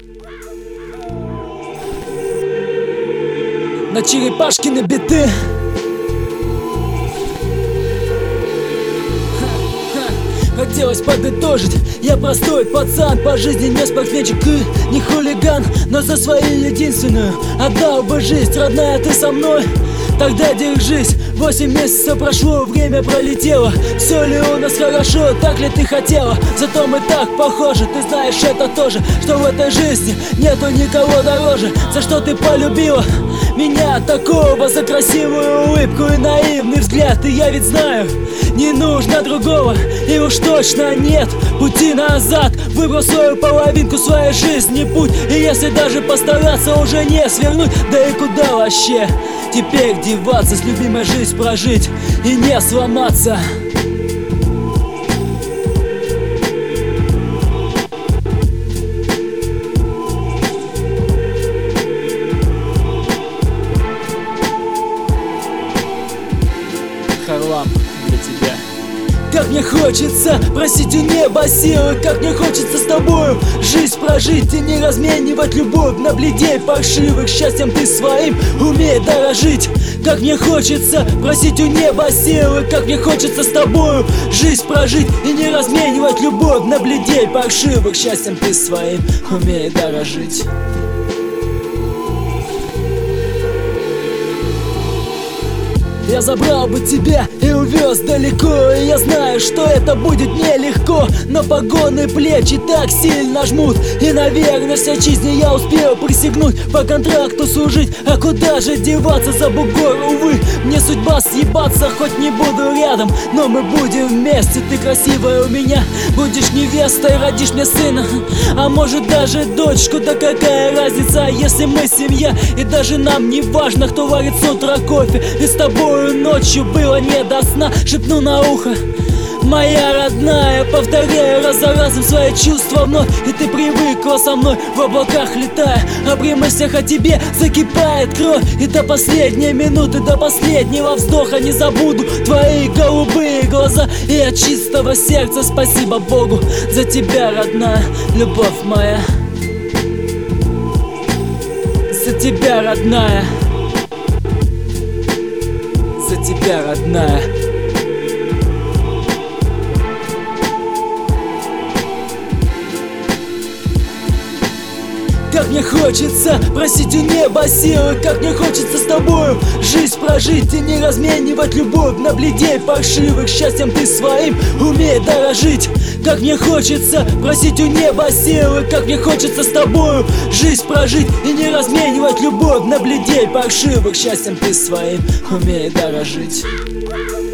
На черепашкины биты. Хотелось подытожить: я простой пацан, по жизни не спортсменчик и не хулиган, но за свою единственную отдал бы жизнь. Родная, ты со мной? Тогда держись. 8 месяцев прошло, время пролетело. Все ли у нас хорошо, так ли ты хотела? Зато мы так похожи, ты знаешь это тоже, что в этой жизни нету никого дороже. За что ты полюбила меня такого? За красивую улыбку и наивный взгляд. И я ведь знаю, не нужно другого, и уж точно нет пути назад. Выбрал свою половинку своей жизни путь, и если даже постараться, уже не свернуть. Да и куда вообще теперь деваться? С любимой жизнь прожить и не сломаться. Харлам для тебя. Как мне хочется просить у неба силы, как мне хочется с тобою жизнь прожить и не разменивать любовь на бледей паршивых. Счастьем ты своим умей дорожить. Как мне хочется просить у неба силы, как мне хочется с тобою жизнь прожить и не разменивать любовь на бледей паршивых. Счастьем ты своим умей дорожить. Я забрал бы тебя и увез далеко, и я знаю, что это будет нелегко, но погоны плечи так сильно жмут, и, наверное, вся жизнь я успел присягнуть, по контракту служить, а куда же деваться за бугор, увы. Мне судьба съебаться, хоть не буду рядом, но мы будем вместе. Ты красивая у меня, будешь невестой, родишь мне сына, а может даже дочку. Да какая разница, если мы семья, и даже нам не важно, кто варит с утра кофе. И с тобой ночью было не до сна. Шепну на ухо: моя родная, повторяю раз за разом свои чувства вновь. И ты привыкла со мной в облаках летая, а при мыслях о тебе закипает кровь. И до последней минуты, до последнего вздоха не забуду твои голубые глаза. И от чистого сердца спасибо Богу за тебя, родная, любовь моя. За тебя, родная. За тебя, родная. Как мне хочется просить у неба силы, как мне хочется с тобою жизнь прожить и не разменивать любовь на бледей паршивых. Счастьем ты своим умей дорожить. Как мне хочется просить у неба силы, как мне хочется с тобою жизнь прожить и не разменивать любовь на бледей паршивых. Счастьем ты своим умей дорожить.